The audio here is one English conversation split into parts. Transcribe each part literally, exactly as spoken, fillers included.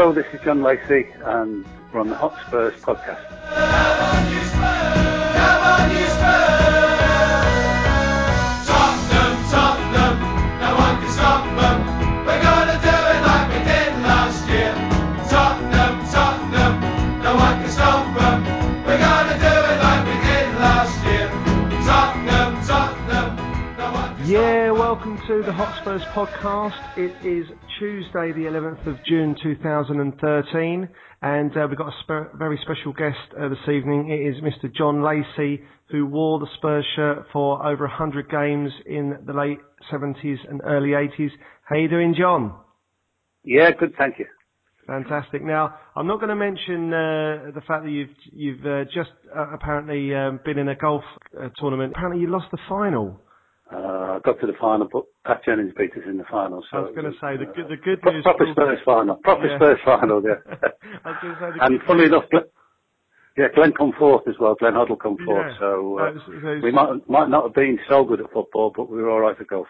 Hello, this is John Lacey, and we're on the Hot Spurs podcast. Come on, you Spurs! Come on, you Spurs! Tottenham, Tottenham, no one can stop them. We're gonna do it like we did last year. Tottenham, Tottenham, no one can stop them. We're gonna do it like we did last year. Tottenham, Tottenham, no one can Yeah, stop them. welcome to the Hot Spurs podcast. It is Tuesday, the eleventh of June, two thousand thirteen, and uh, we've got a spe- very special guest uh, this evening. It is Mister John Lacey, who wore the Spurs shirt for over one hundred games in the late seventies and early eighties. How you doing, John? Yeah, good, thank you. Fantastic. Now, I'm not going to mention uh, the fact that you've you've uh, just uh, apparently um, been in a golf uh, tournament. Apparently, you lost the final. Uh, I got to the final, but Pat Jennings beat us in the final. So I was going to say the good the good pro- news. proper still- Spurs final, proper Yeah. Spurs final, yeah. I was going to say the And good funnily news- enough, Glenn, yeah, Glenn come fourth as well. Glenn Hoddle come fourth. Yeah. So uh, No, it's- it's- we might might not have been so good at football, but we were all right at golf.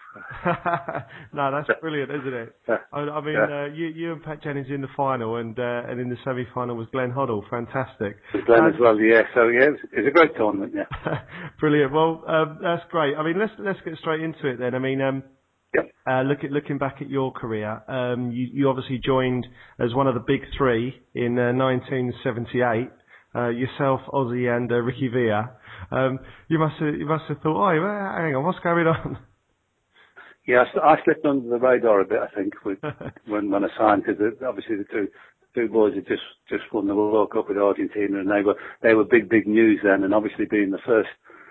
no, that's brilliant, isn't it? Yeah. I, I mean, Yeah. uh, you, you and Pat Jennings in the final, and uh, and in the semi-final was Glenn Hoddle. Fantastic. With Glenn Um, as well, yeah. So yeah, it was, it was a great tournament, yeah. Brilliant. Well, um, that's great. I mean, let's let's get straight into it then. I mean, um, Yep. uh, look at looking back at your career, um, you, you obviously joined as one of the big three in uh, nineteen seventy-eight. Uh, yourself, Ozzy, and uh, Ricky Villa. Um, you must have you must have thought, oh, hang on, what's going on? Yeah, I, sl- I slipped under the radar a bit, I think, with, when when I signed, because obviously the two two boys had just just won the World Cup with Argentina, and they were they were big big news then, and obviously being the first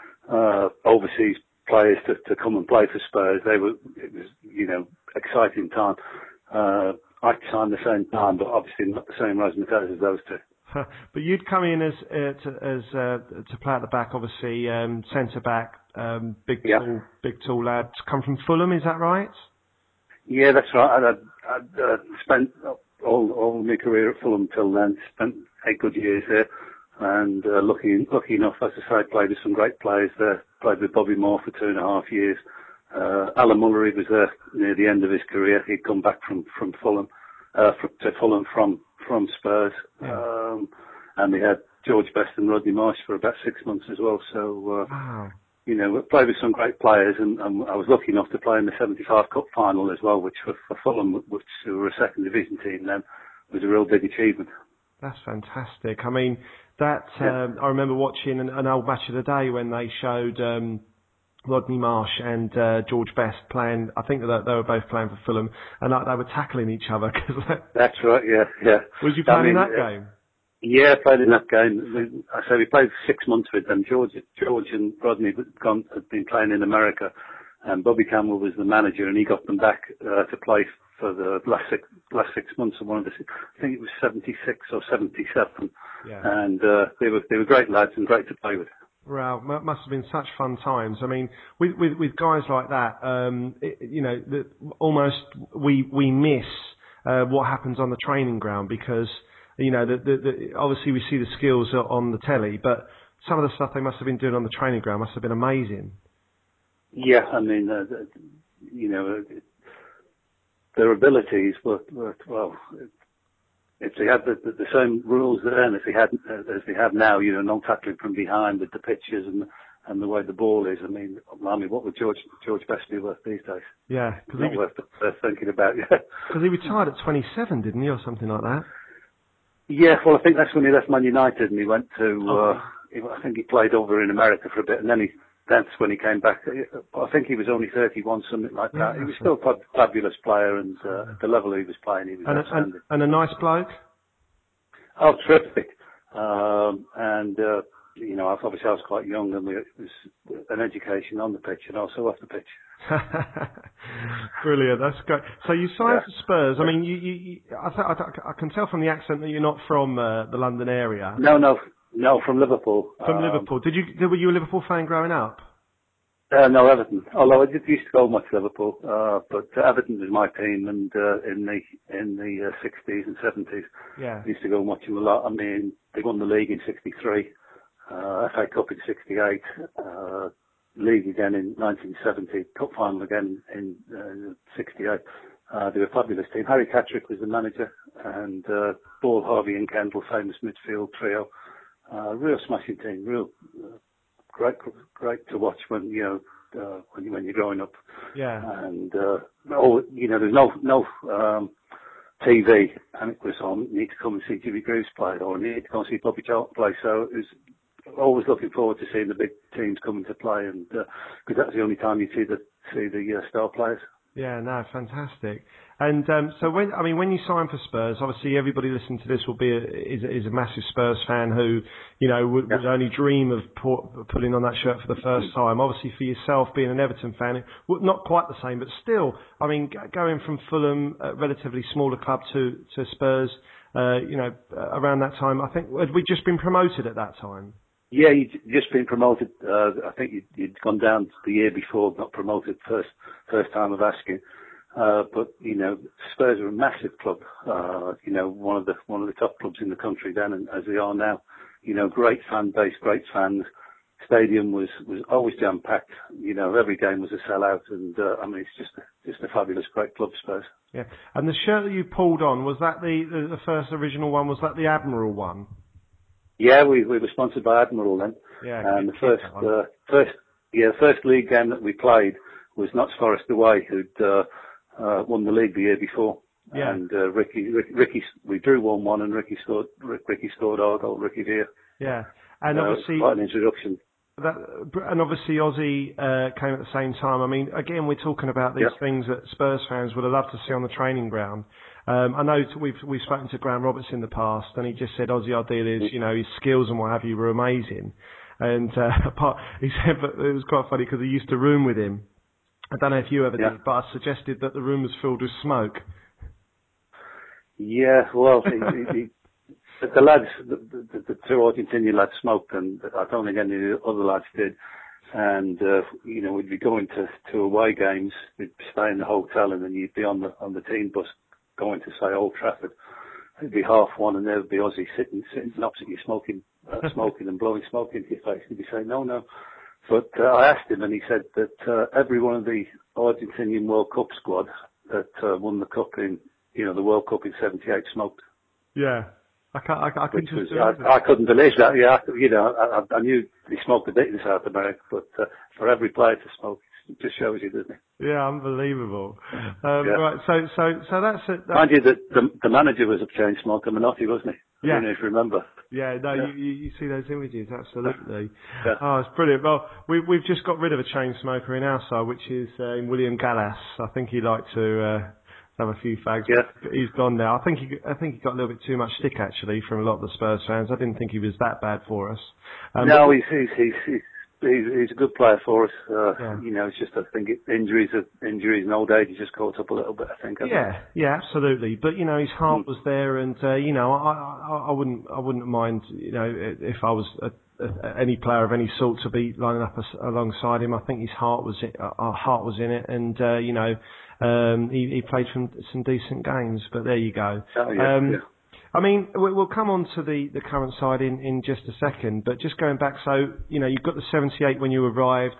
uh, overseas players to, to come and play for Spurs, they were it was you know exciting time. Uh, I signed the same time, but obviously not the same razzmatazz as those two. But you'd come in as uh, to, as uh, to play at the back, obviously um, centre back, um, big Yeah. tall, big tall lad. Come from Fulham, is that right? Yeah, that's right. I'd, I'd, I'd uh, spent all all my career at Fulham till then. Spent eight good years there, and uh, lucky lucky enough, as I say, played with some great players there. Played with Bobby Moore for two and a half years. Uh, Alan Mullery was there near the end of his career. He'd come back from from Fulham uh, fr- to Fulham from from Spurs, Yeah. um, and we had George Best and Rodney Marsh for about six months as well. So. Uh, Wow. You know, we played with some great players, and, and I was lucky enough to play in the seventy-five Cup final as well, which for, for Fulham, which were a second division team then, was a real big achievement. That's fantastic. I mean, that Yeah. um, I remember watching an, an old match of the day when they showed um, Rodney Marsh and uh, George Best playing. I think that they were both playing for Fulham, and like, they were tackling each other. Cause That's right, yeah, yeah. was you I playing in mean, that uh, game? Yeah, played in that game. We, I say we played six months with them. George, George and Rodney had, gone, had been playing in America, and Bobby Campbell was the manager, and he got them back uh, to play for the last six last six months of one of the. I think it was seventy-six or seventy-seven, Yeah. and uh, they were they were great lads and great to play with. Wow, mu- must have been such fun times. I mean, with with, with guys like that, um, it, you know, the, almost we we miss uh, what happens on the training ground because you know, the, the, the, obviously we see the skills on the telly, but some of the stuff they must have been doing on the training ground must have been amazing. Yeah, I mean, uh, the- you know, uh, their abilities were, were well. If they had the, the, the same rules then, if they had uh, as they have now, you know, no tackling from behind with the pitches and and the way the ball is. I mean, I mean, what would George George Best be worth these days? Yeah, because Not he, worth worth thinking about. Yeah. he retired at twenty-seven, didn't he, or something like that? Yeah, well, I think that's when he left Man United and he went to. Okay. Uh, he, I think he played over in America for a bit, and then he. That's when he came back. I think he was only thirty-one, something like Yeah, that. He was that's still a fabulous player, and uh, at the level he was playing, he was And a, outstanding. and, and a nice bloke. Oh, terrific. Um, and, uh, you know, obviously I was quite young and we, it was an education on the pitch and also off the pitch. Brilliant, that's great. So you signed Yeah. for Spurs. I mean, you, you, you I, th- I, th- I can tell from the accent that you're not from uh, the London area. No, no, no, from Liverpool. From Um, Liverpool. Did you? Did, were you a Liverpool fan growing up? Uh, no, Everton. Although I did used to go much Liverpool, uh, but uh, Everton was my team, and uh, in the in the uh, sixties and seventies, Yeah. I used to go and watch them a lot. I mean, they won the league in sixty-three, uh, F A Cup in sixty-eight, uh, league again in nineteen seventy, cup final again in uh, sixty-eight. Uh, they were a fabulous team. Harry Catterick was the manager, and uh, Ball, Harvey and Kendall, famous midfield trio. Uh, real smashing team, real uh, great, great to watch when you know uh, when you when you're growing up. Yeah. And uh, oh, you know, there's no no um, T V, and it was on. You need to come and see Jimmy Greaves play, or you need to go and see Bobby Charlton play. So it was always looking forward to seeing the big teams coming to play, and because uh, that's the only time you see the see the uh, star players. Yeah, no, fantastic. And um, so when I mean when you sign for Spurs, obviously everybody listening to this will be a, is, is a massive Spurs fan who, you know, would, Yeah. would only dream of put, putting on that shirt for the first time. Obviously for yourself being an Everton fan, it, well, not quite the same, but still, I mean, g- going from Fulham, a relatively smaller club, to to Spurs, uh, you know, around that time, I think had we just been promoted at that time? Yeah, you'd just been promoted. Uh, I think you'd, you'd gone down the year before, not promoted first first time of asking. Uh, but you know, Spurs are a massive club. Uh, you know, one of the one of the top clubs in the country then, and as they are now. You know, great fan base, great fans. Stadium was was always jam packed. You know, every game was a sellout, and uh, I mean, it's just a, just a fabulous, great club, Spurs. Yeah, and the shirt that you pulled on, was that the the, the first original one? Was that the Admiral one? Yeah, we we were sponsored by Admiral then. Yeah, and good the first kid, that uh, first yeah first league game that we played was Notts Forest away, who'd uh, uh, won the league the year before. Yeah. And uh, Ricky, Ricky, Ricky, we drew one one, and Ricky scored. Ricky scored our goal. Ricky Veer. Yeah, and uh, obviously quite an introduction. that, and obviously Ozzy uh, came at the same time. I mean, again, we're talking about these Yep. things that Spurs fans would have loved to see on the training ground. Um, I know t- we've we've spoken to Graham Roberts in the past, and he just said Ozzy Ardiles, you know, his skills and what have you were amazing. And uh, apart, he said, but it was quite funny because he used to room with him. I don't know if you ever Yeah. did, but I suggested that the room was filled with smoke. Yeah, well, he, he, he, the lads, the, the, the two Argentinian lads smoked, and I don't think any of the other lads did. And uh, you know, we'd be going to, to away games, we'd stay in the hotel, and then you'd be on the on the team bus going to, say, Old Trafford. It'd be half one, and there would be Ozzy sitting sitting opposite you, smoking, uh, smoking and blowing smoke into your face. He'd be saying, "No, no." But uh, I asked him, and he said that uh, every one of the Argentinian World Cup squad that uh, won the cup in, you know, the World Cup in seventy-eight smoked. Yeah, I can't. I, I Which can was, just do I, I couldn't believe that. Yeah, I, you know, I, I knew he smoked a bit in South America, but uh, for every player to smoke, it just shows you, doesn't it? Yeah, unbelievable. Um, Yeah. Right, so so so that's it. That's, Mind you, that the, the manager was a chain smoker, Menotti, wasn't he? Yeah. I don't know if you remember. Yeah, no, Yeah. You, you you see those images, absolutely. Yeah. Oh, it's brilliant. Well, we, we've just got rid of a chain smoker in our side, which is uh, William Gallas. I think he liked to uh, have a few fags. Yeah. But he's gone now. I think he I think he got a little bit too much stick actually from a lot of the Spurs fans. I didn't think he was that bad for us. Um, no, but- he's, he's, he's, he's, he's, he's a good player for us. Uh, Yeah. You know, it's just, I think, it, injuries, are- injuries and old age has just caught up a little bit, I think. hasn't it? Yeah, yeah, absolutely. But you know, his heart Mm. was there, and uh, you know, I, I, I wouldn't, I wouldn't mind, you know, if I was a, a, any player of any sort to be lining up as, alongside him. I think his heart was, it, our heart was in it, and uh, you know, um, he, he played some some decent games. But there you go. Oh, yeah, um, yeah. I mean, we- we'll come on to the, the current side in, in just a second, but just going back, so, you know, you've got the seventy-eight when you arrived,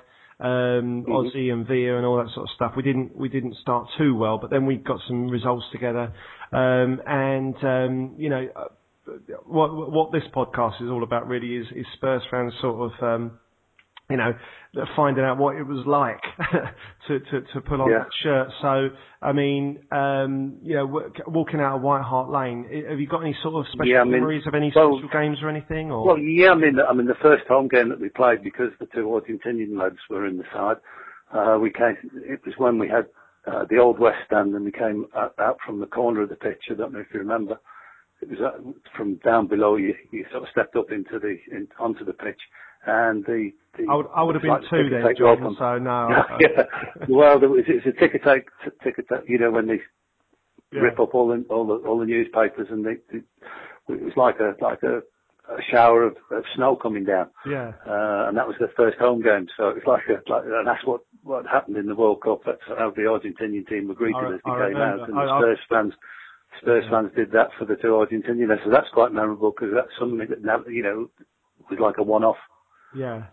um, Mm-hmm. Ozzy and Via and all that sort of stuff. We didn't, we didn't start too well, but then we got some results together. Um, and, um, you know, uh, what, what this podcast is all about really is, is Spurs fans sort of, um, you know, finding out what it was like to, to, to put on Yeah. that shirt. So, I mean, um, you know, w- walking out of White Hart Lane, i- have you got any sort of special Yeah, I mean, memories of any well- special games or anything? Or Well, yeah, I mean, I mean, the first home game that we played, because the two Argentinian lads were in the side, uh, we came, it was when we had uh, the old West Stand, and we came out, out from the corner of the pitch. I don't know if you remember. It was uh, from down below. You, you sort of stepped up into the in, onto the pitch, and the, the I would, I would have been like two ticker then, tape John, open. so no. I- yeah. Well, there was, it was a ticker tape, ticker tape. You know, when they yeah. rip up all the all the all the newspapers, and they, they, it was like a like a, a shower of, of snow coming down. Yeah. Uh, and that was their first home game, so it was like a, like, and that's what, what happened in the World Cup. That's how the Argentinian team were greeted I- as they I came remember. out, and I- the I- Spurs fans, Spurs Yeah. fans did that for the two Argentinian. So that's quite memorable, because that's something that never, you know, was like a one-off. Yeah.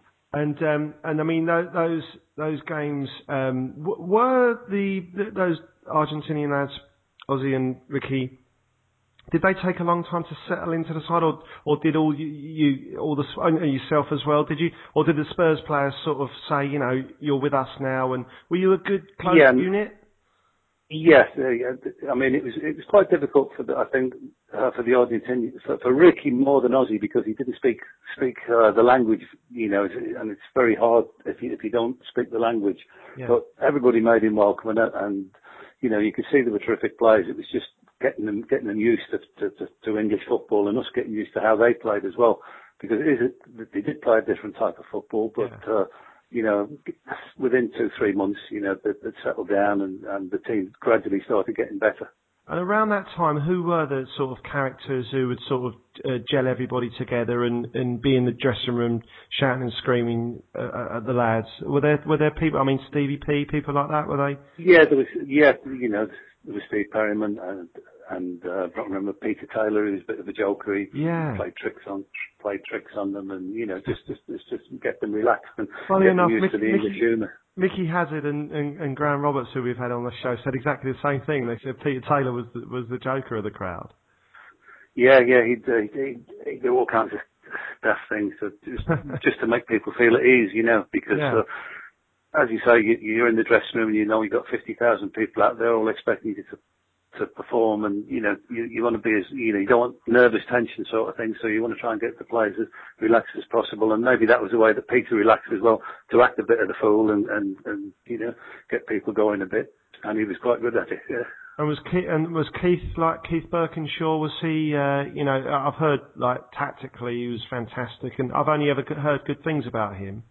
And um, and I mean tho- those those games um, w- were the th- those Argentinian lads, Ozzy and Ricky, Did they take a long time to settle into the side, or or did all you, you all the and yourself as well? Did you, or did the Spurs players sort of say, you know, you're with us now, and were you a good close yeah, unit? Yes, uh, yeah. I mean, it was it was quite difficult for the, I think uh, for the Argentinians, for, for Ricky more than Ozzy, because he didn't speak speak uh, the language, you know, and it's very hard if you if you don't speak the language. Yeah. But everybody made him welcome, and, and you know, you could see they were terrific players. It was just getting them getting them used to to, to, to English football, and us getting used to how they played as well, because it is a, they did play a different type of football, but. Yeah. Uh, You know, within two, three months, you know, they'd, they'd settled down and, and the team gradually started getting better. And around that time, who were the sort of characters who would sort of uh, gel everybody together and, and be in the dressing room shouting and screaming uh, at the lads? Were there were there people? I mean, Stevie P, people like that, were they? Yeah, there was. Yeah, you know, there was Steve Perryman and and uh, I don't remember Peter Taylor, who was a bit of a joker. He Yeah. played tricks on played tricks on them, and you know, just just just, just get them relaxed and Funny get enough, them used Mickey, to the English Mickey, humour. Mickey Hazard and, and, and Graham Roberts, who we've had on the show, said exactly the same thing. They said Peter Taylor was the, was the joker of the crowd. Yeah, yeah, he'd, uh, he'd, he'd do all kinds of stuff things to, just just to make people feel at ease, you know, because. Yeah. Uh, As you say, you, you're in the dressing room and you know you've got fifty thousand people out there all expecting you to to perform, and you know you, you want to be as you know you don't want nervous tension sort of thing, so you want to try and get the players as relaxed as possible, and maybe that was the way that Peter relaxed as well, to act a bit of the fool and and, and you know get people going a bit, and he was quite good at it. Yeah. And was Keith, and was Keith like Keith Birkinshaw? Was he? Uh, you know, I've heard like tactically he was fantastic, and I've only ever heard good things about him.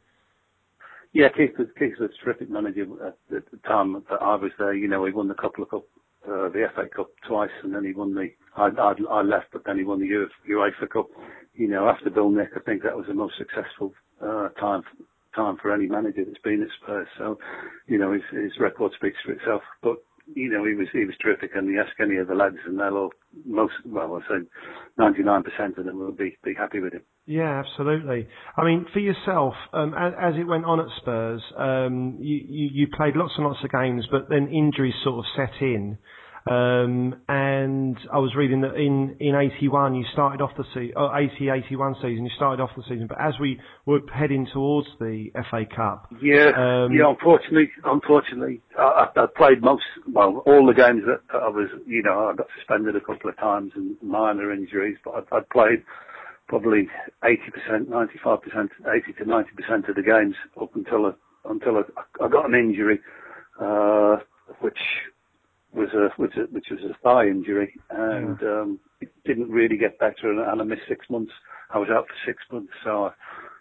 Yeah, Keith was, Keith was a terrific manager at, at the time that I was there. You know, he won the couple of cup, uh, the F A Cup twice, and then he won the. I, I, I left, but then he won the UEFA Cup. You know, after Bill Nick, I think that was the most successful uh, time time for any manager that's been at Spurs. So, you know, his, his record speaks for itself. But you know, he was he was terrific, and you ask any of the lads, and they'll all most well, I say ninety-nine percent of them will be be happy with him. Yeah, absolutely. I mean, for yourself, um, as, as it went on at Spurs, um, you, you, you played lots and lots of games, but then injuries sort of set in. Um, and I was reading that in, in eighty-one, you started off the season, oh, eighty, eighty-one season, you started off the season, but as we were heading towards the F A Cup. Yeah, um, yeah, unfortunately, unfortunately, I, I played most, well, all the games that I was, you know, I got suspended a couple of times and minor injuries, but I, I played probably eighty percent, ninety-five percent, eighty to ninety percent of the games up until, I, until I, I got an injury, uh, which was a which, which was a thigh injury, and yeah. um, it didn't really get better, and, and I missed six months. I was out for six months, so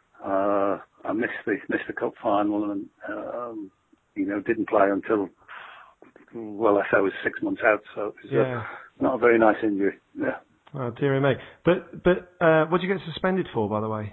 uh, I missed the missed the cup final, and um, you know didn't play until well, I say I was six months out. So it was yeah. uh, not a very nice injury. Yeah. Oh dear me! But but uh, what did you get suspended for, by the way?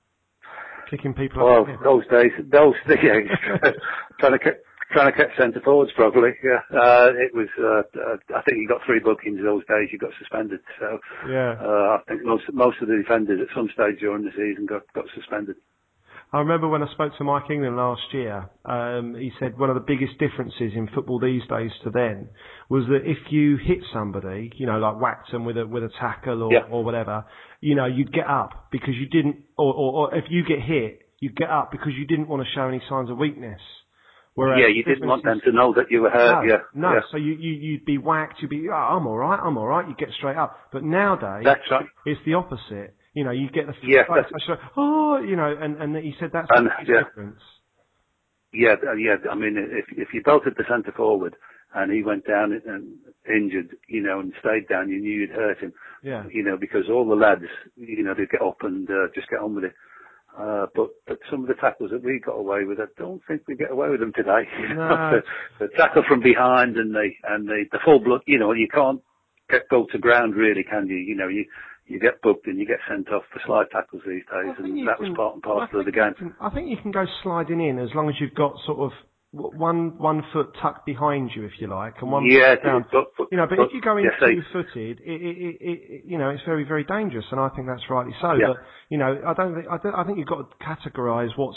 Kicking people Well, up. Well, those days, those yeah, trying to trying to catch centre forwards properly. Yeah, uh, it was. Uh, uh, I think you got three bookings those days. You got suspended. So yeah. uh, I think most most of the defenders at some stage during the season got got suspended. I remember when I spoke to Mike England last year, um, he said one of the biggest differences in football these days to then was that if you hit somebody, you know, like whacked them with a with a tackle or, Yeah. or whatever, you know, you'd get up because you didn't, or, or, or if you get hit, you'd get up because you didn't want to show any signs of weakness. Whereas yeah, you didn't want them to know that you were hurt. No, yeah, no. yeah. So you, you you'd be whacked. You'd be, oh, I'm all right. I'm all right. You get straight up. But nowadays, That's right. it's the opposite. You know, you get the Yeah, like, that's- oh, you know, and and he said that's And, the biggest yeah. difference. Yeah, uh, yeah. I mean, if if you belted the centre forward and he went down and injured, you know, and stayed down, you knew you'd hurt him. Yeah. You know, because all the lads, you know, they'd get up and uh, just get on with it. Uh, but, but some of the tackles that we got away with, I don't think we get away with them today. You know, No. the, the tackle from behind and the and the, the full blood. You know, you can't get go to ground really, can you? You know, you you get booked and you get sent off for slide tackles these days, I think and you that can- was part and I parcel of the think you game. can- I think you can go sliding in as long as you've got sort of w- one one foot tucked behind you, if you like, and one Yeah, foot down. but, but, You know, but, but if you go in yes, they- two-footed, it, it, it, it, you know, it's very, very dangerous, and I think that's rightly so. Yeah. But you know, I don't think I, don't, I think you've got to categorise what's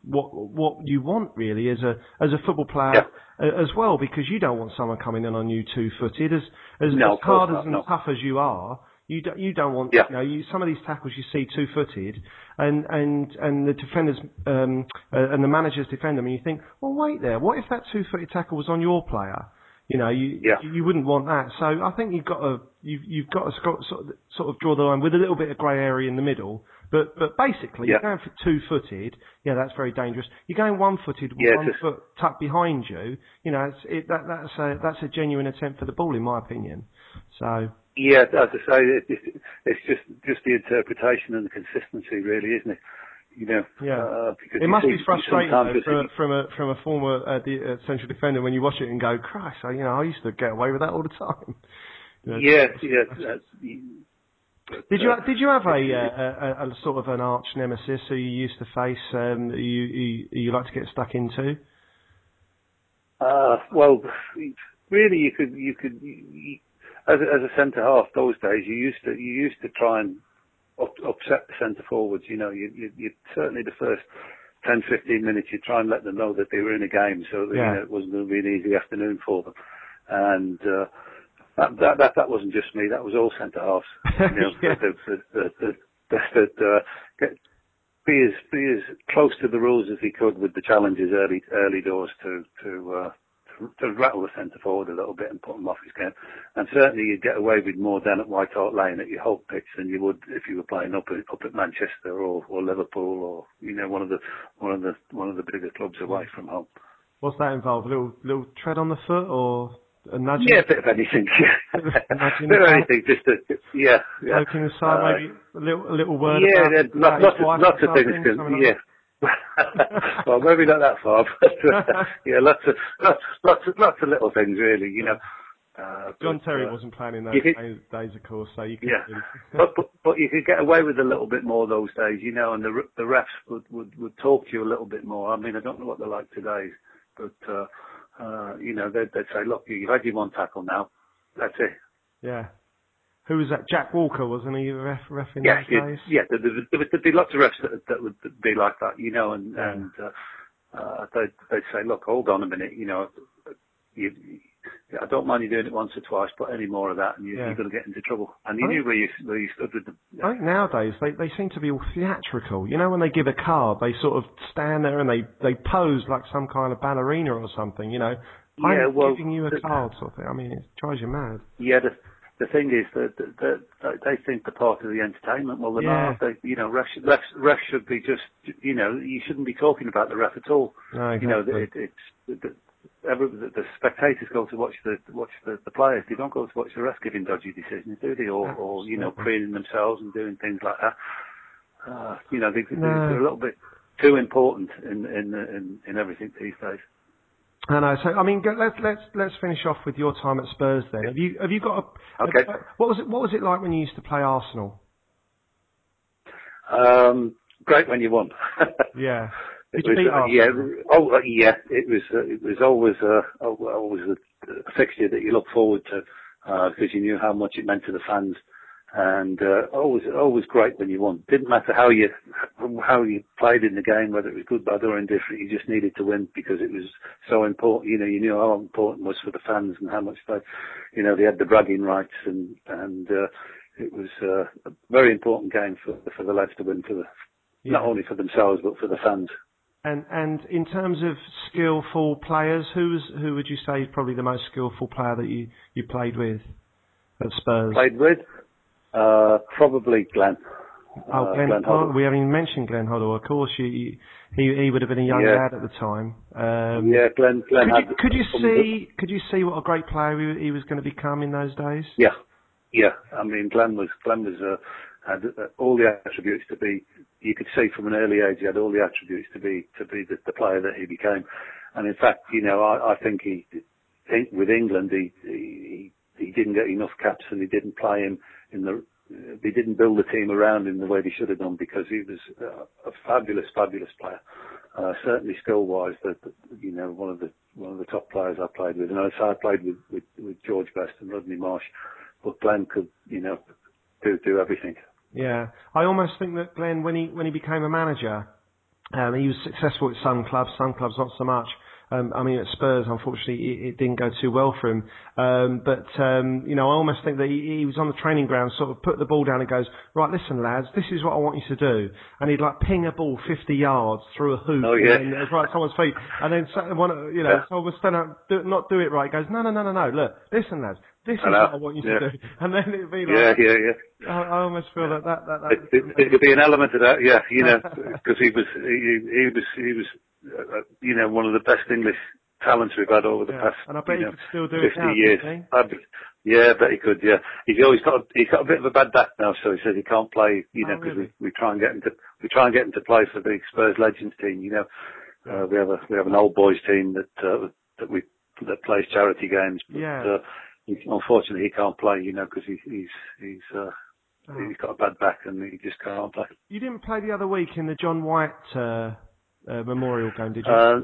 what what you want really as a as a football player yeah. as well, because you don't want someone coming in on you two-footed. As as, no, as hard not, as and no. tough as you are, you don't you don't want yeah. you know you, some of these tackles you see two-footed, and and and the defenders um, uh, and the managers defend them, and you think, well, wait there, what if that two-footed tackle was on your player? You know, you yeah. you wouldn't want that. So I think you've got to you've you've got to sort of, sort of draw the line with a little bit of grey area in the middle. But but basically, yeah. you're going for two-footed. Yeah, that's very dangerous. You're going one-footed with yeah, one just, foot tucked behind you. You know, it's, it, that that's a that's a genuine attempt for the ball, in my opinion. So yeah, as I say, it, it, it's just just the interpretation and the consistency, really, isn't it? You know, yeah, uh, because it must see, be frustrating though, just, from, a, from a from a former uh, the, uh, central defender when you watch it and go, Christ, I, you know, I used to get away with that all the time. You know, yeah, yeah. That's, but, did you uh, did you have a, a, a, a sort of an arch nemesis who you used to face? Um, you, you you like to get stuck into? Uh, well, really, you could you could you, you, as a, as a centre half those days, you used to you used to try and up, upset the centre forwards. You know, you, you, you certainly the first ten, fifteen minutes, you try and let them know that they were in a game, so that Yeah. you know, it wasn't going to be an easy afternoon for them. And uh, that, that that that wasn't just me; that was all centre halves. You know, yeah. the, the, the, the, the, the, uh, get, be as be as close to the rules as he could with the challenges early early doors to to. Uh, to rattle the centre forward a little bit and put him off his game. And certainly you'd get away with more down at White Hart Lane at your Hope pitch than you would if you were playing up at, up at Manchester or, or Liverpool or, you know, one of the, one of the, one of the bigger clubs away from home. What's that involve? A little, little tread on the foot or a nudge? Yeah, a bit of anything. a bit of anything, just to, yeah. yeah. Poking the side, uh, maybe a little, a little word yeah, about, yeah, about lots, his wife lots or of things. something, Can, something yeah. like well, maybe not that far, but uh, yeah, lots of lots, lots of lots of little things, really. You know, uh, John but, Terry uh, wasn't playing in those could, days, days, of course, so you could. yeah, Really but, but but you could get away with a little bit more those days, you know, and the the refs would, would would talk to you a little bit more. I mean, I don't know what they're like today, but uh, uh, you know, they'd, they'd say, look, you've had your one tackle now, that's it. Yeah. Who was that? Jack Walker, wasn't he? Ref, ref in Yeah, those yeah, days. yeah. There, there, there would there'd be lots of refs that, that would be like that, you know, and Yeah. and uh, uh, they'd, they'd say, look, hold on a minute, you know, you, you, I don't mind you doing it once or twice, but any more of that, and you, Yeah. you're going to get into trouble. And you I knew think, where you where you stood with them. I think nowadays they, they seem to be all theatrical. You know, when they give a card, they sort of stand there and they, they pose like some kind of ballerina or something. You know, Yeah, I'm well, giving you a the, card sort of thing. I mean, it drives you mad. yeah. The, the thing is that, that, that they think they're part of the entertainment. Well, they're Yeah. not. They, you know, refs, refs, refs should be just. You know, you shouldn't be talking about the ref at all. No, exactly. You know, it, it's. The, Every, the, the spectators go to watch the watch the, the players. They don't go to watch the ref giving dodgy decisions, do they? Or, or you know, preening themselves and doing things like that. Uh, you know, they, No. they're a little bit too important in in in, in everything these days. I know. So I mean, go, let's let's let's finish off with your time at Spurs. Then have you have you got a, Okay. a what was it what was it like when you used to play Arsenal? Um, great when you won. Yeah. It Did you was, beat uh, Arsenal? yeah, oh, uh, yeah, it was, uh, it was always, uh, always a, a fixture that you look forward to, uh, because you knew how much it meant to the fans. And, uh, always, always great when you won. Didn't matter how you, how you played in the game, whether it was good, bad or indifferent, you just needed to win because it was so important. You know, you knew how important it was for the fans and how much they, you know, they had the bragging rights and, and, uh, it was, uh, a very important game for, for the lads to win for the, Yeah. not only for themselves, but for the fans. And and in terms of skillful players, who's who would you say is probably the most skillful player that you, you played with at Spurs? Played with? Uh, probably Glenn. Oh, Uh, Glenn. Glenn oh, Hoddle. we haven't even mentioned Glenn Hoddle. Of course, you, you, he he would have been a young Yeah. lad at the time. Um, yeah, Glenn. Glenn could had. you, could you some- see could you see what a great player he, he was going to become in those days? Yeah, yeah. I mean, Glenn was Glenn was uh, had uh, all the attributes to be. You could see from an early age he had all the attributes to be to be the, the player that he became. And in fact, you know, I, I think he, he with England he, he he didn't get enough caps and he didn't play him in the. They didn't build the team around him the way they should have done because he was uh, a fabulous, fabulous player. Uh, certainly skill-wise, that you know, one of the one of the top players I played with. And I, so I played with, with, with George Best and Rodney Marsh, but Glenn could, you know, do do everything. Yeah, I almost think that Glenn, when he when he became a manager, Um, he was successful at some clubs, some clubs not so much. Um, I mean, at Spurs, unfortunately, it, it didn't go too well for him. Um, but, um, you know, I almost think that he, he was on the training ground, sort of put the ball down and goes, right, listen, lads, this is what I want you to do. And he'd like ping a ball fifty yards through a hoop oh, yeah. and it's right at someone's feet. And then, one, you know, yeah. someone would stand up, do, not do it right. He goes, no, no, no, no, no, look, listen, lads, this is what I want you yeah. to do. And then it'd be Yeah, like, yeah, yeah. I, I almost feel yeah. that that, that, that it, it, it could be an element of that, yeah, you know, because he was, he, he was, he was, uh, you know, one of the best English talents we've had over the yeah. past, and I bet you he know, could still do fifty it now, years. couldn't I'd be, yeah, I bet he could. Yeah, he's always got a, he's got a bit of a bad back now, so he says he can't play. You he? know, Oh, because really? we we try and get him to we try and get him to play for the Spurs Legends team. You know, Yeah. uh, we have a we have an old boys team that uh, that we that plays charity games, but Yeah. uh, he, unfortunately he can't play. You know, because he, he's he's uh, Oh. he's got a bad back and he just can't play. You didn't play the other week in the John White uh, uh, Memorial game, did you? Uh,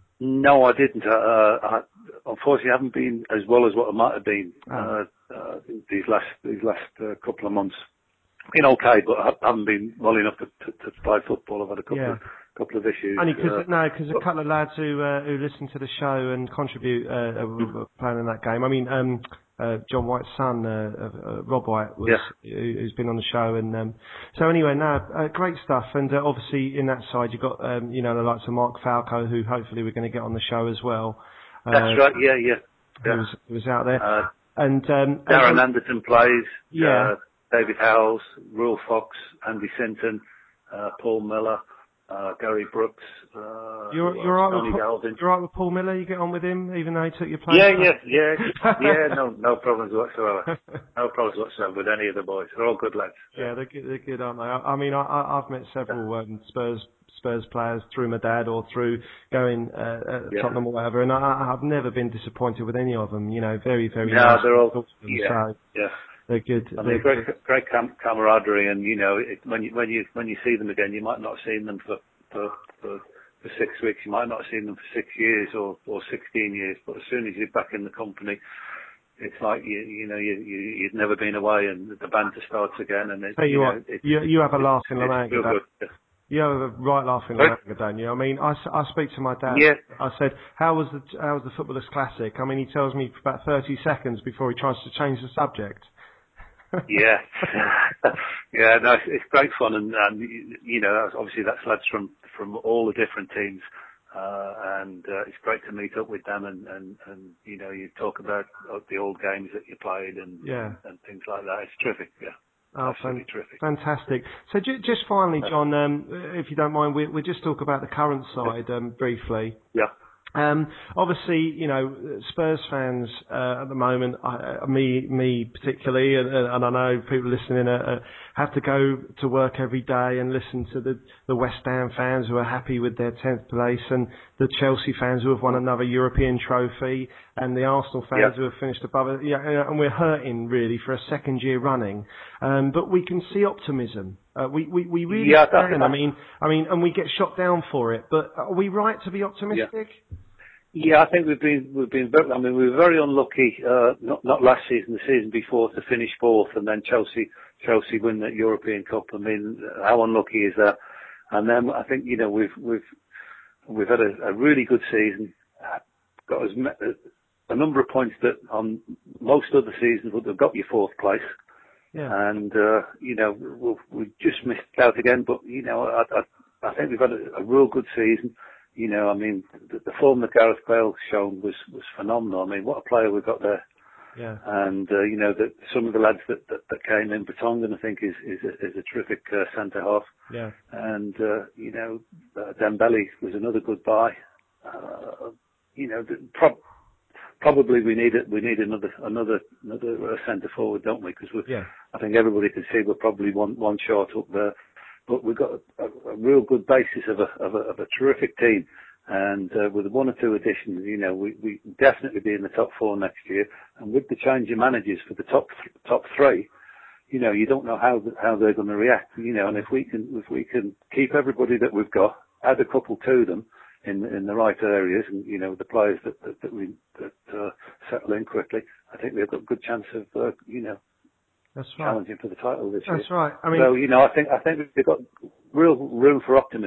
No, I didn't. Uh, I unfortunately haven't been as well as what I might have been Oh. uh, uh, these last these last uh, couple of months. Been okay, but I haven't been well enough to, to, to play football. I've had a couple Yeah. of couple of issues. Only because uh, no, because a but- couple of lads who uh, who listen to the show and contribute uh, uh, were playing in that game. I mean, um, uh, John White's son, uh, uh, Rob White, was Yeah. who, who's been on the show, and um, so anyway, no, uh, great stuff. And uh, obviously in that side you've got um, you know the likes of Mark Falco, who hopefully we're going to get on the show as well. Uh, That's right. Yeah, yeah. Who yeah. was who was out there, Uh, and um, Darren and, Anderson plays. yeah. Uh, David Howells, Ruel Fox, Andy Sinton, uh, Paul Miller, uh, Gary Brooks, uh, You're who you're else? right Tony with Galvin. you're right with Paul Miller. You get on with him, even though he took your place. Yeah, yeah, yeah, yeah. No, no problems whatsoever. No problems whatsoever with any of the boys. They're all good lads. Yeah, they're good, they're good, aren't they? I, I mean, I, I- I've met several um, Spurs Spurs players through my dad or through going uh, at Yeah. Tottenham or whatever, and I, I've never been disappointed with any of them. You know, very very No, nice. they're all. to talk to them, Yeah, so yeah. they're good. I They're mean, great, good. great cam- camaraderie, and you know, it, when you when you when you see them again, you might not have seen them for for, for for six weeks. You might not have seen them for six years or or sixteen years. But as soon as you're back in the company, it's like you you know you, you you've never been away, and the banter starts again. And it, Tell you, you know, what, it's, you you have a laugh in La it's Manga, real don't good. you? Have a right laugh in La Sorry? Manga, don't you? I mean, I, s- I speak to my dad. Yeah. I said, how was the how was the Footballers Classic? I mean, he tells me for about thirty seconds before he tries to change the subject. Yeah, yeah, no, it's, it's great fun, and, and you know, obviously that's lads from from all the different teams, uh, and uh, it's great to meet up with them, and, and, and you know, you talk about the old games that you played and Yeah. and, and things like that. It's terrific, yeah, Oh, absolutely fan- terrific. fantastic. So ju- just finally, John, um, if you don't mind, we we just talk about the current side um, briefly. Yeah, Um, obviously, you know, Spurs fans uh, at the moment, uh, me me particularly, and, and I know people listening uh, uh, have to go to work every day and listen to the, the West Ham fans who are happy with their tenth place, and the Chelsea fans who have won another European trophy, and the Arsenal fans Yeah. who have finished above it. Yeah, and we're hurting really for a second year running, um, but we can see optimism. Uh, we, we we really Yeah, can. that- I mean, I mean, and we get shot down for it. But are we right to be optimistic? Yeah, I think we've been we've been very. I mean, we were very unlucky. Uh, not not last season, the season before, to finish fourth, and then Chelsea Chelsea win the European Cup. I mean, how unlucky is that? And then I think you know we've we've we've had a, a really good season. Got as me- a number of points that on most other seasons would have got you fourth place. Yeah. And uh, you know we've, we've just missed out again. But you know I I, I think we've had a, a real good season. You know, I mean, the, the form that Gareth Bale's shown was, was phenomenal. I mean, what a player we've got there. Yeah. And, uh, you know, that some of the lads that, that, that came in, Vertonghen, I think, is, is, a, is a terrific uh, centre-half. Yeah. And, uh, you know, uh, Dembele was another good buy. Uh, you know, the, prob- probably we need it. We need another another another uh, centre forward, don't we? Because Yeah. I think everybody can see we're probably one one short up there. But we've got a, a, a real good basis of a, of a, of a terrific team. And uh, with one or two additions, you know, we, we definitely be in the top four next year. And with the change of managers for the top th- top three, you know, you don't know how how they're going to react. You know, and if we can if we can keep everybody that we've got, add a couple to them in in the right areas, and you know, the players that that, that we that uh, settle in quickly, I think we've got a good chance of uh, you know. That's right. challenging for the title this year. That's right. I mean, so you know, I think I think we've got real room for optimism.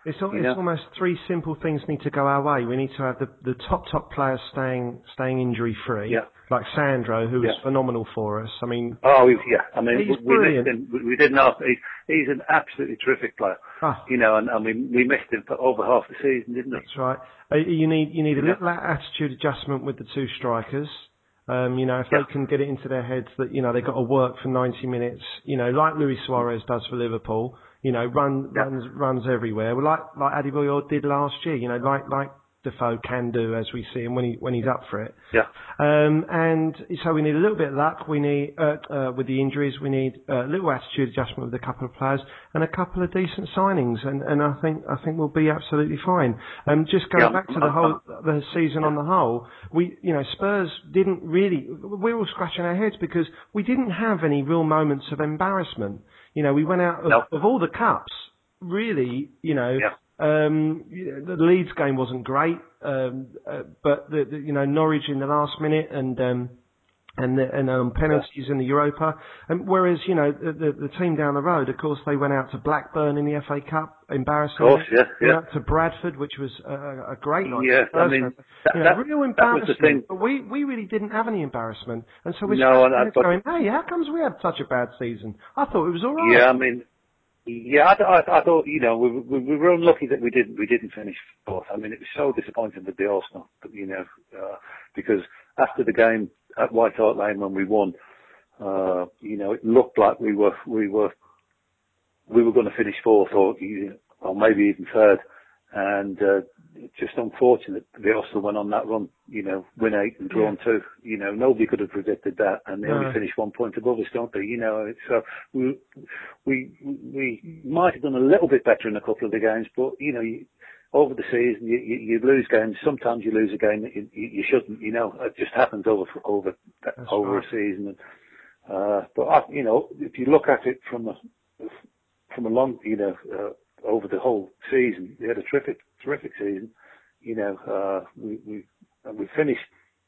It's, al- You it's know? almost three simple things need to go our way. We need to have the, the top, top players staying staying injury-free, Yeah. like Sandro, who was Yeah. phenomenal for us. I mean, Oh, he's, yeah. I mean, he's we, we brilliant. missed him. We, we didn't know. He, he's an absolutely terrific player. Ah. You know, and, and we, we missed him for over half the season, didn't we? That's right. Uh, You need you need a Yeah. little attitude adjustment with the two strikers. Um, you know, if Yeah. they can get it into their heads that, you know, they've got to work for ninety minutes, you know, like Luis Suarez does for Liverpool, you know, run, Yeah. runs, runs everywhere. Well, like, like Adebayor did last year, you know, like, like Defoe can do as we see him when he, when he's up for it. Yeah. Um, and so we need a little bit of luck. We need, uh, uh, with the injuries, we need a little attitude adjustment with a couple of players and a couple of decent signings. And, and I think, I think we'll be absolutely fine. Um, just going Yeah, back to I'm- the I'm- whole, the season on the whole, we, you know, Spurs didn't really, we were all scratching our heads because we didn't have any real moments of embarrassment. You know, we went out of, No. of all the cups, really, you know, Yeah. um, the Leeds game wasn't great, um, uh, but the, the, you know, Norwich in the last minute and, um, and the, and um, penalties in the Europa. And whereas, you know, the, the, the team down the road, of course, they went out to Blackburn in the F A Cup, embarrassing. Of course, yeah, Went yeah. out to Bradford, which was a, a great night. Yeah, I Spurs mean, fans. that, you know, that, real that was the embarrassment. thing. But we, we really didn't have any embarrassment. And so we're No, and I- but- going, hey, how comes we had such a bad season? I thought it was all right. Yeah, I mean, yeah, I, I, I thought, you know, we, we, we were unlucky that we didn't we didn't finish fourth. I mean, it was so disappointing with the Arsenal, you know, uh, because after the game at White Hart Lane when we won, uh, you know, it looked like we were we were we were going to finish fourth or or maybe even third, and uh, it's just unfortunate the Arsenal went on that run, you know, win eight and drawn two. You know, nobody could have predicted that, and they No. only finished one point above us, don't they? You know, so we we we might have done a little bit better in a couple of the games, but you know, you, over the season you, you, you lose games. Sometimes you lose a game that you, you, you shouldn't. You know, it just happens over over That's over right. a season. And, uh, but I, you know, if you look at it from a from a long, you know, uh, over the whole season, we had a terrific, terrific season. You know, uh, we, we, and we finished,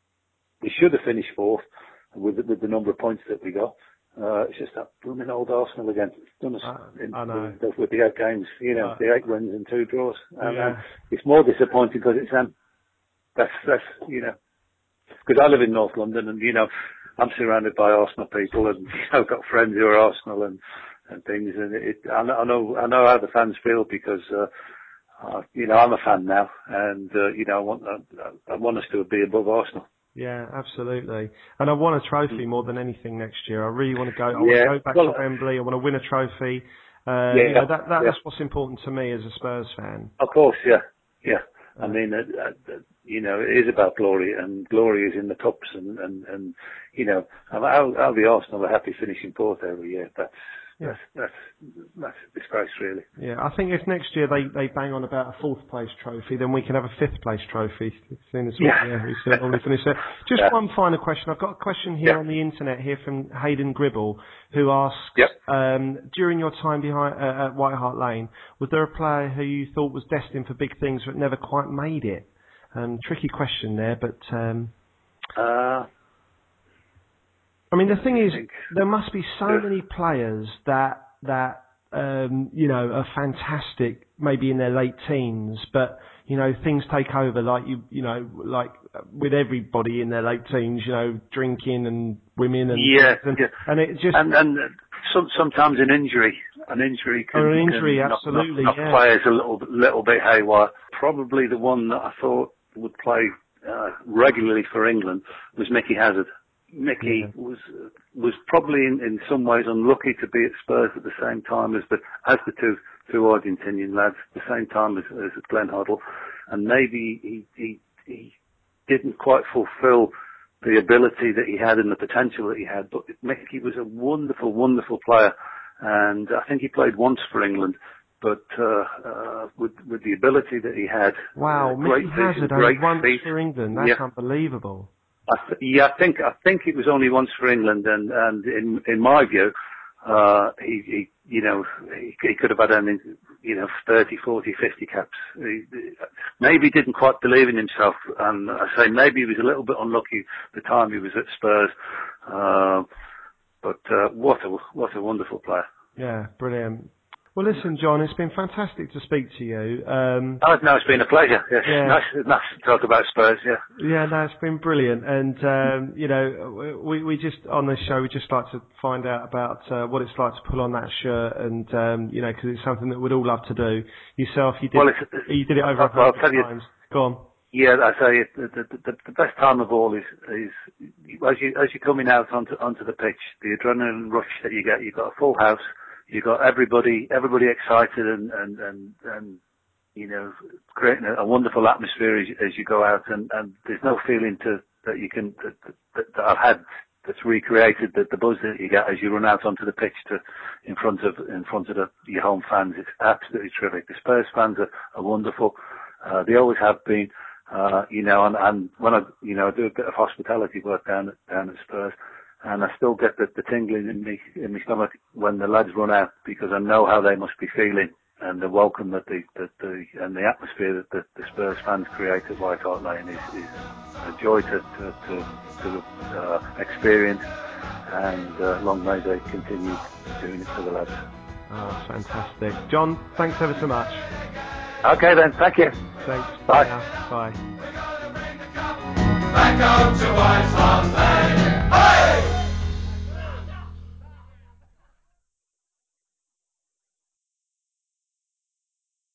we should have finished fourth with, the- with the number of points that we got. Uh, it's just that blooming old Arsenal again. It's done us I- in, I know. with, with the eight games, you know, Uh, the eight wins and two draws. And, Yeah. and it's more disappointing because it's them. That's, that's, you know, because I live in North London and, you know, I'm surrounded by Arsenal people and, you know, I've got friends who are Arsenal and, and things, and it, I know, I know, I know how the fans feel because, uh, uh, you know, I'm a fan now, and uh, you know, I want, I, I want us to be above Arsenal. Yeah, absolutely. And I want a trophy more than anything next year. I really want to go. I Yeah, want to go back well, to Wembley. I want to win a trophy. Uh, yeah, you know, that, that yeah. that's what's important to me as a Spurs fan. Of course, yeah, yeah. I Uh, mean, uh, uh, you know, it is about glory, and glory is in the cups, and and, and you know, how, how the Arsenal are happy finishing fourth every year. That's Yeah. that's that's that's a disgrace, really. Yeah, I think if next year they, they bang on about a fourth place trophy, then we can have a fifth place trophy. Seeing as we, Yeah. yeah, we still only finish there. Just Yeah. one final question. I've got a question here Yeah. on the internet here from Hayden Gribble, who asks, Yep. um, during your time behind uh, at White Hart Lane, was there a player who you thought was destined for big things but never quite made it? Um, tricky question there, but um, Uh, I mean, the thing is, think. there must be so Yeah. many players that that um, you know are fantastic, maybe in their late teens, but you know things take over, like you you know, like with everybody in their late teens, you know, drinking and women and Yeah, and, yeah. and it just And and some, sometimes an injury, an injury can, Or an injury, can knock, knock, absolutely, knock yeah. players a little little bit haywire. Probably the one that I thought would play uh, regularly for England was Mickey Hazard. Mickey Yeah. was was probably in, in some ways unlucky to be at Spurs at the same time as the as the two two Argentinian lads, at the same time as, as Glenn Hoddle, and maybe he, he he didn't quite fulfil the ability that he had and the potential that he had. But Mickey was a wonderful, wonderful player, and I think he played once for England. But uh, uh, with with the ability that he had, wow, uh, great Mickey vision, Hazard great only once feet. for England. That's Yeah. unbelievable. I th- yeah, I think I think it was only once for England, and and in in my view, uh, he, he you know he, he could have had only you know thirty, forty, fifty caps. He, maybe he didn't quite believe in himself, and I say maybe he was a little bit unlucky the time he was at Spurs. Uh, but uh, what a what a wonderful player. Yeah, brilliant. Well, listen, John, it's been fantastic to speak to you. Um, oh, no, it's been a pleasure. Yes. Yeah. Nice, nice to talk about Spurs, yeah. Yeah, no, it's been brilliant. And, um, you know, we, we just, on this show, we just like to find out about uh, what it's like to pull on that shirt and, um, you know, because it's something that we'd all love to do. Yourself, you did, well, it's, it's, you did it over a well, hundred times. Go on. Yeah, I tell you, the, the, the, the best time of all is, is as you as you're coming out onto onto the pitch, the adrenaline rush that you get. You've got a full house, you've got everybody everybody excited and and and, and you know, creating a, a wonderful atmosphere as, as you go out, and, and there's no feeling to that you can that, that, that I've had that's recreated the, the buzz that you get as you run out onto the pitch to in front of in front of the, your home fans. It's absolutely terrific. The Spurs fans are, are wonderful. Uh, they always have been. Uh, you know, and, and when I, you know, I do a bit of hospitality work down at, down at Spurs, and I still get the, the tingling in me, in my stomach when the lads run out, because I know how they must be feeling, and the welcome that the, that the, and the atmosphere that the, the Spurs fans create at White Hart Lane is, is a joy to, to, to, to uh, experience, and uh, long may they continue doing it for the lads. Oh, fantastic. John, thanks ever so much. Okay then, thank you. Thanks. Bye. Bye. Bye. Back out to